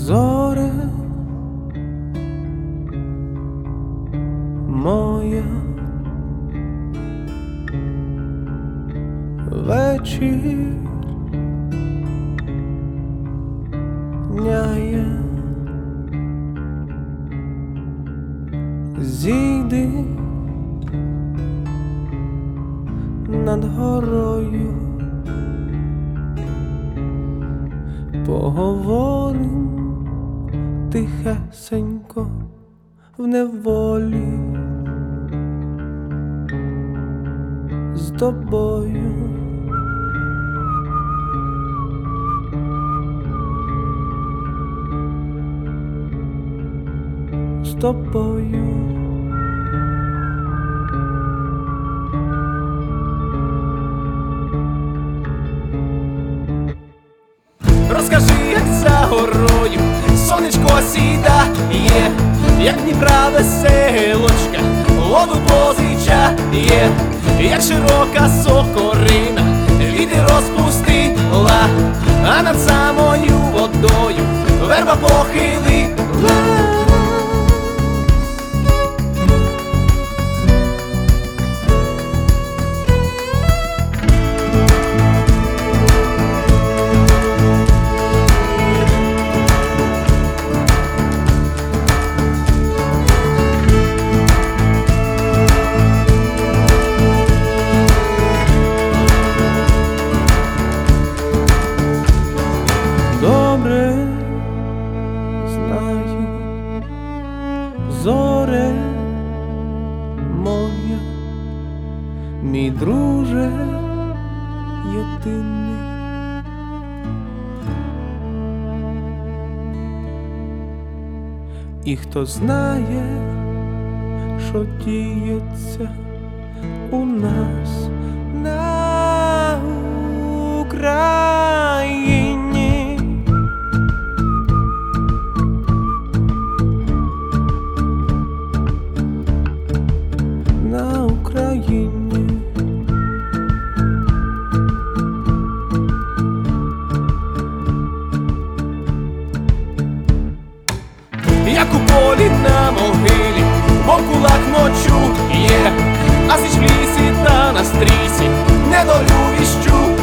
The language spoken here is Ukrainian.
Зоре моя, вечір няє, зійди над горою, поговорим тихесенько в неволі з тобою. З тобою. Розкажи, як за горою сонечко сідає, як Дніпра веселочка воду позичає, як широка сокорина вітер розпустила, а над самою водою верба похилила. Добре знаю, зоре моя, мій друже єдиний. І хто знає, що діється у нас на Україні. На Україні. Як у полі на могилі, мов кулак ночує, а січ в лісі та на стрісі недолю віщу.